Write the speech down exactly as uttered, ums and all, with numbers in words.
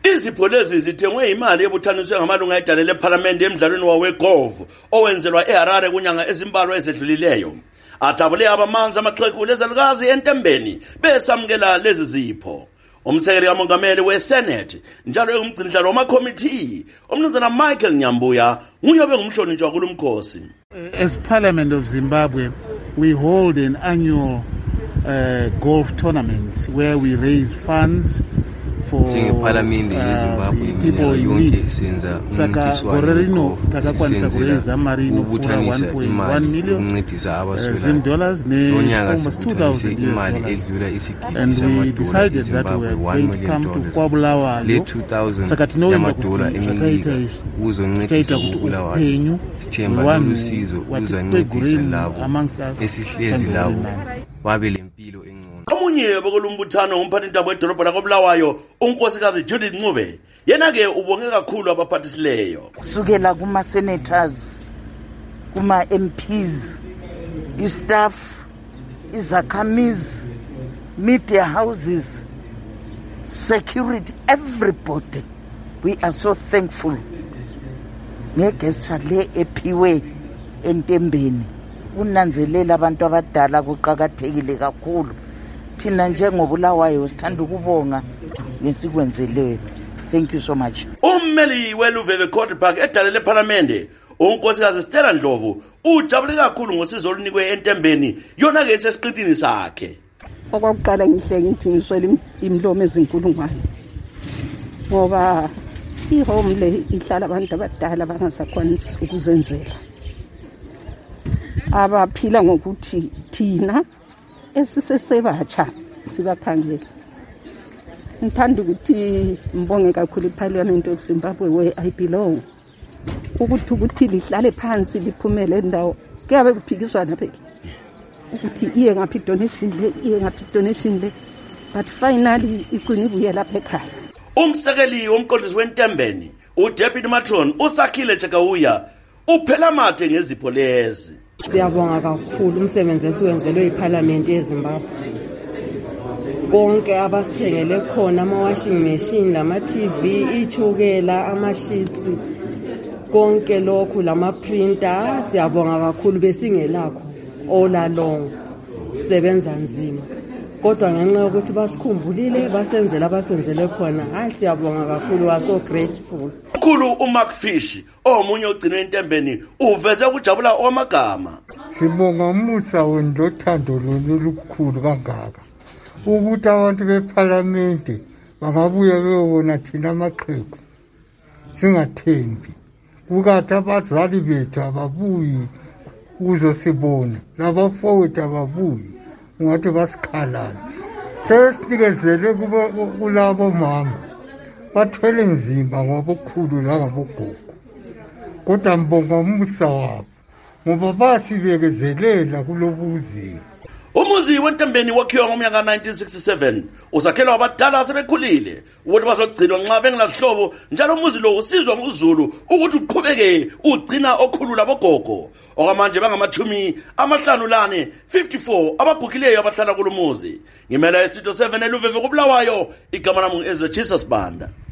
Izipho lezi zithengwe imali ebuthaniswe ngamalunga edalele eParliament emidlalweni wawe-golf owenzelwa eHarare kunyanga ezimbalwa ezedlulileyo. Athabule abamanzi amaxhegu lezalukazi entembeni besamukela lezi zipho. Umsekeli kamongameli weSenate njalo engumgcinisihlalo wamakhomithi umnumzana Michael Nyambuya nguye obengumhlonishwa kulumkhosi. As Parliament of Zimbabwe, we hold an annual uh, golf tournament where we raise funds for uh, people in need. Saka gorerino takakwanisa kureza marino for one point one million uh, Zim dollars ne almost two thousand U S dollars. And we decided that we were going to come to Kwabulawa saka tinoenda kuti zvakaita izvi titaita kuti upenyu hwevanhu watikwegureni amongst us wabele impilo engcono. Omunye bokulumbuthano umphathintambo wedolobha lakoBulawayo unkosikazi Judith Ncube yena ke ubonge kakhulu abaphathisileyo kusukela kuma senators kuma M Ps istaff izakhamizi media houses security everybody we are so thankful ngegesa le ephiwe entembeni unanzelela abantu abadala kuqhakathekile kakhulu thina njengobulawayo sithanda ukubonga ngesikwenzeleyo. Thank you so much. Ummeli weLuveve Court Park edalele eParliament unkosikazi Stella Ndlovu ujabule kakhulu ngosizo olunikwe entembeni yona ke sesiqithini sakhe. Okokuqala ngihle ngithi ngiswele imlomo ezinkulungwane ngoba ihome le ihlala abantu abadala bangasakwanisi ukuzenzela abaphila ngokuthi thina esisesebatsha sibakhangela. Ngithanda ukuthi mbonge kakhulu iParliament of Zimbabwe where I belong ukuthi ukuthi lihlale phansi liphumele endawo kuyabe kuphikiswana phela ukuthi iye ngaphi donation le iye ngaphi donation le but finally igcina ibuye lapha ekhaya. Umsekeli womqondisi wentembeni uDeputy Matron uSakhile Chakawuya uphela mathe ngezipho lezi. Siyabonga kakhulu umsebenzi esiwenzelwe iParliament yeZimbabwe. Konke abasithengele khona ama washing machine, lama T V, ichukela, ama sheets, konke lokhu lama printer siyabonga kakhulu besingelakho all along sebenza nzima. Kodwa ngenxa yokuthi basikhumbulile basenzela abasenzele khona hayi siyabonga kakhulu wa so grateful. Kakhulu uMark Fish omunye ogcina entembeni uveze ukujabula omagama. Sibonga umusa wendothando lolukhulu kangaka ukuthi abantu beParliament bangabuya beyobona thina amaqhegu singathembi kukathi abazali bethu ababuyi ukuzosibona nabafowethu ababuyi ngathi basikhalala sesinikezele kulabo mama bathwele nzima ngobukhulu langabogogo kodwa mbonga umusa wabo ngoba basibekezelela kulobuzima. Umuzi wentembeni wakhiwa ngomnyaka nineteen sixty-seven usakhelwa abadala asebekhulile ukuthi bazogcinwa nxa bengelahlobo njalo umuzi lo usizwa nguZulu ukuthi uqhubeke ugcina okhulula bogogo okwamanje bangamathumi amahlanu lane fifty-four abagugileyo abahlala kulumuzi. Ngimela estudio seven eLuveve koBulawayo igama lami ngu Ezra Jesus Banda.